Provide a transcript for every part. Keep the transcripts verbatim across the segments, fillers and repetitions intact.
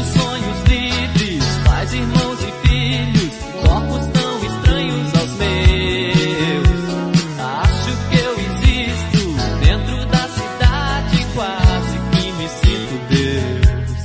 sonhos livres, pais, irmãos e filhos, corpos tão estranhos aos meus. Acho que eu existo dentro da cidade, quase que me sinto Deus.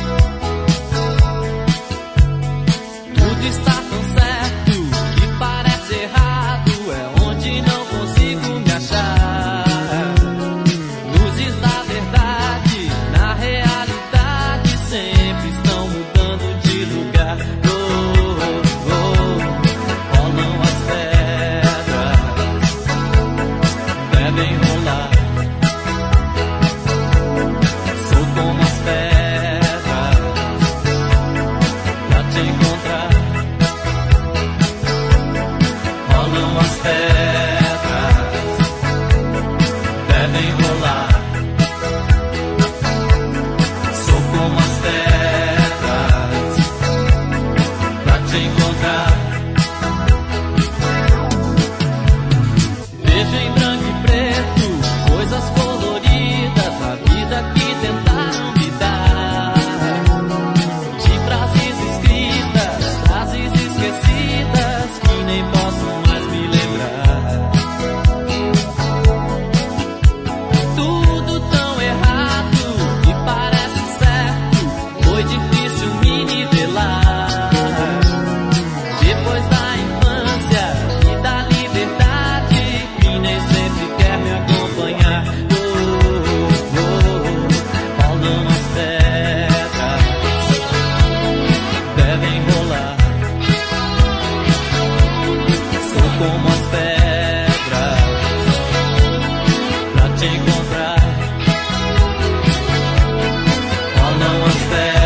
Tudo está tão certo que parece errado, é onde não consigo me achar. Luzes da verdade, na realidade, sempre estão mudando de lugar. Oh, oh, oh, rolam as pedras, devem rolar. Sou como as pedras pra te encontrar. Rolam as pedras, devem rolar. Sou como as pedras pra te encontrar. Vejo em branco e preto coisas coloridas na vida que tentaram me dar. De frases escritas, frases esquecidas que nem posso mais me lembrar. Tudo tão errado que parece certo, foi difícil me nivelar. Depois da infância e da liberdade, que nem sempre quer me acompanhar. Oh, oh, oh, rolam as pedras, devem rolar. Sou como as pedras pra te encontrar. Rolam as pedras.